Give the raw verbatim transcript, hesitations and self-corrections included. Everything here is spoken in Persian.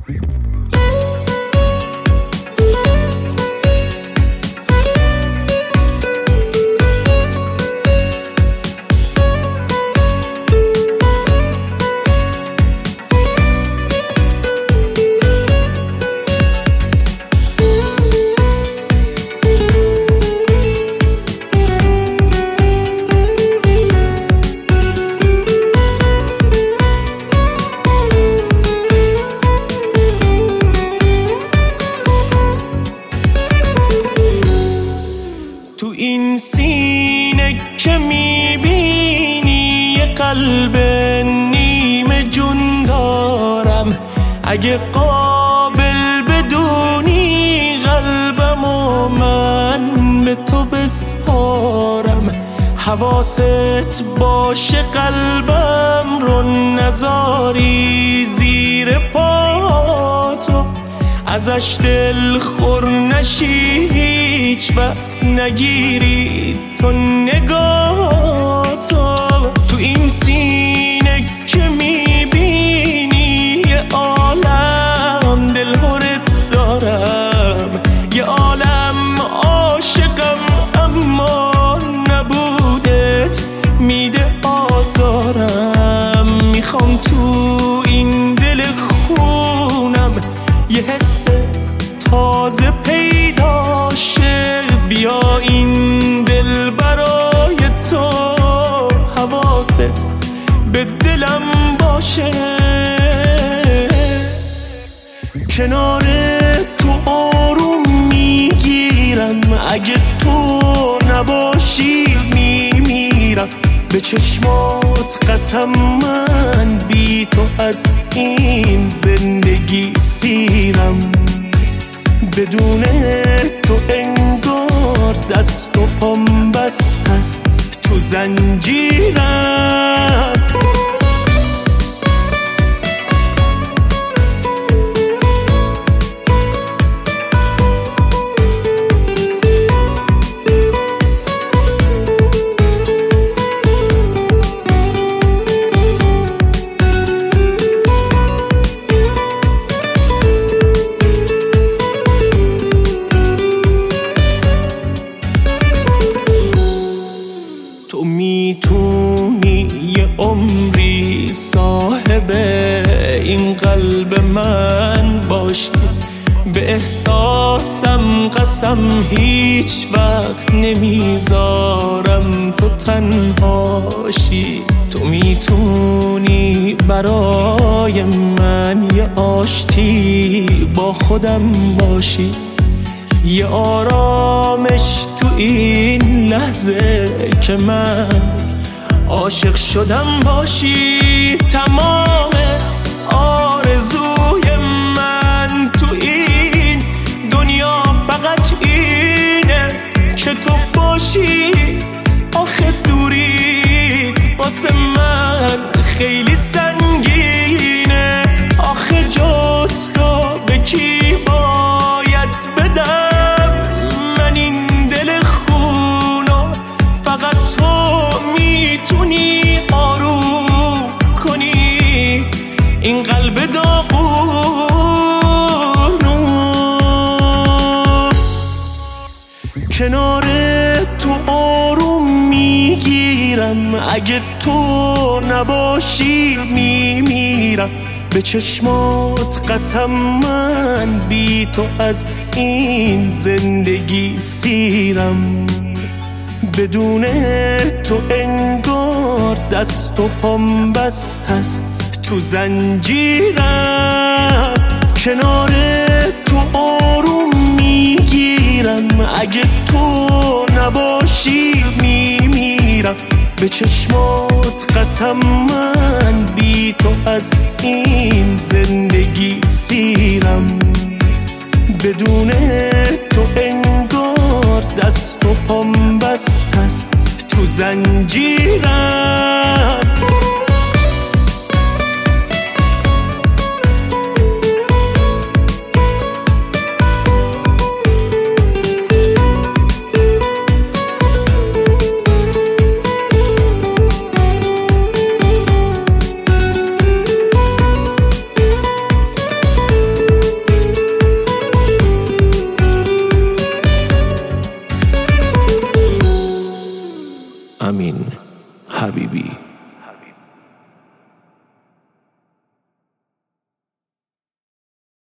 تو این سینه که میبینی یه قلب نیمه جون دارم، اگه قابل بدونی قلبمو من به تو بسپارم. حواست باشه قلبم رو نذاری زیر پاتو، ازش دل خور نشی هیچ وقت نگیری تو نگاهتو. تو این سینه که میبینی یه عالم دل هرت دارم، یه عالم عاشقم اما نبودت میده آزارم. میخوام تو این دل خونم یه حس تازه پیدا شه، بیا این دل برای تو حواست به دلم باشه. کنار تو آروم میگیرم، اگه تو نباشی میمیرم. به چشمات قسم من بی تو از این زندگی سیرم. بدون تو انگار دست و پام بست است تو زنجیرم. تو میتونی یه عمری صاحب این قلب من باشی، به احساسم قسم هیچ وقت نمیذارم تو تنهاشی. تو میتونی برای من یه آشتی با خودم باشی، یه آرامش تو این لحظه که من عاشق شدم باشی. تمام آرزوی من تو این دنیا فقط اینه که تو باشی. آخه دوریت واسه من خیلی سنگینه، آخه جز تو به کی باید بدم من این دل خونو؟ فقط تو میتونی آروم کنی این قلب داغونو. کنار تو آروم میگیرم، اگه تو نباشی میمیرم. به چشمات قسم من بی تو از این زندگی سیرم. بدون تو انگار دست و پام بست است تو زنجیرم. کنار تو آروم میگیرم، اگه تو نباشی میمیرم. به چشمات قسم من بی تو از این زندگی سیرم. بدون تو انگار دست و پام بست است تو زنجیرم. امین حبیبی.